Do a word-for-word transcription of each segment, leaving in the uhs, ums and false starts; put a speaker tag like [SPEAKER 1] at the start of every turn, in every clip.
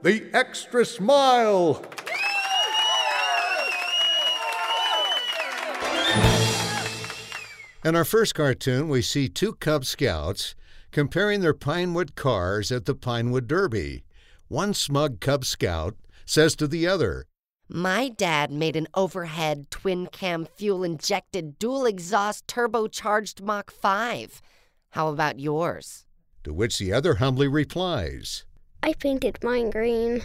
[SPEAKER 1] the extra smile. In our first cartoon, we see two Cub Scouts comparing their Pinewood cars at the Pinewood Derby. One smug Cub Scout says to the other,
[SPEAKER 2] "My dad made an overhead twin-cam fuel-injected dual-exhaust turbocharged Mach five. How about yours?"
[SPEAKER 1] To which the other humbly replies,
[SPEAKER 3] "I painted mine green."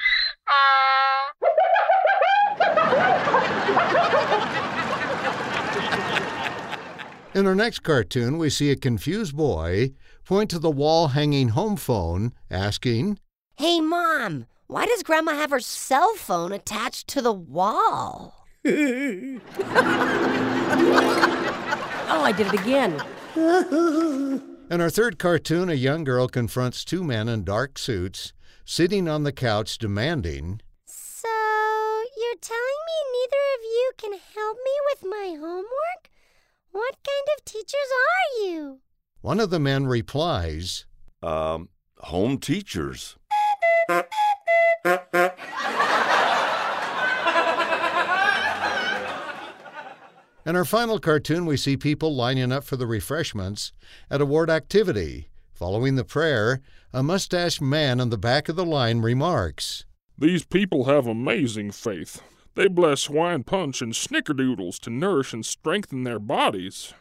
[SPEAKER 1] In our next cartoon, we see a confused boy point to the wall-hanging home phone, asking,
[SPEAKER 2] "Hey, Mom, why does Grandma have her cell phone attached to the wall?"
[SPEAKER 4] Oh, I did it again.
[SPEAKER 1] In our third cartoon, a young girl confronts two men in dark suits, sitting on the couch demanding,
[SPEAKER 3] "So, you're telling me neither of you can help me with my homework? What kind of teachers are you?"
[SPEAKER 1] One of the men replies,
[SPEAKER 5] Um, home teachers.
[SPEAKER 1] In our final cartoon, we see people lining up for the refreshments at a ward activity. Following the prayer, a mustached man in the back of the line remarks,
[SPEAKER 6] "These people have amazing faith. They bless swine punch and snickerdoodles to nourish and strengthen their bodies."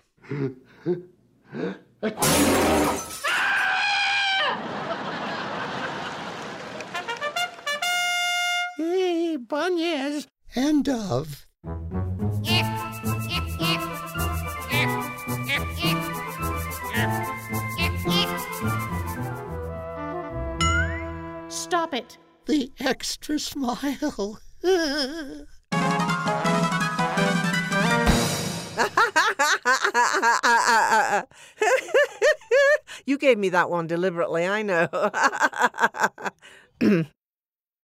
[SPEAKER 1] "Hey, beignets." End of.
[SPEAKER 4] Stop it.
[SPEAKER 1] The extra smile.
[SPEAKER 7] You gave me that one deliberately, I know.